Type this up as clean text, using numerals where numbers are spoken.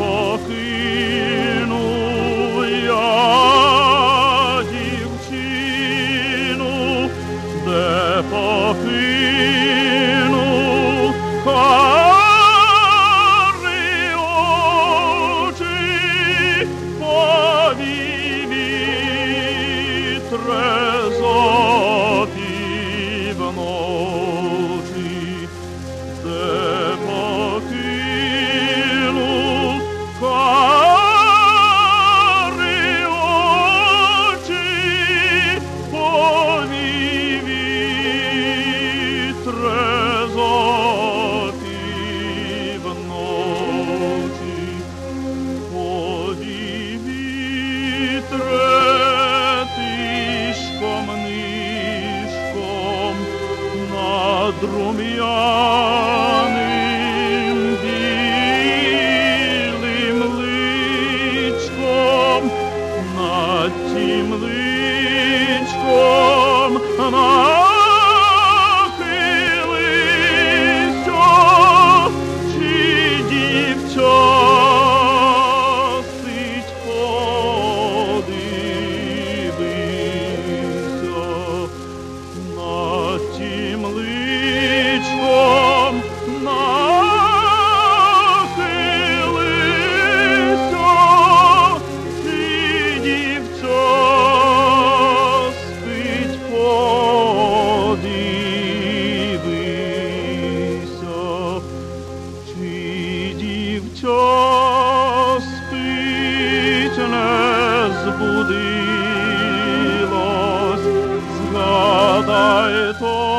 покинув я дівчину, де покинув карі очі, повів вітре опівночі, де покинув карі очі, повів вітре з опівночі, повів вітре тишком-нишком над рум'яним білим личком, над тим личком нахилився, чи дівча сить подивися, над тим личком нахилився, чи дівча спить подивися, чи дівча спить, не збудилась, згадай то.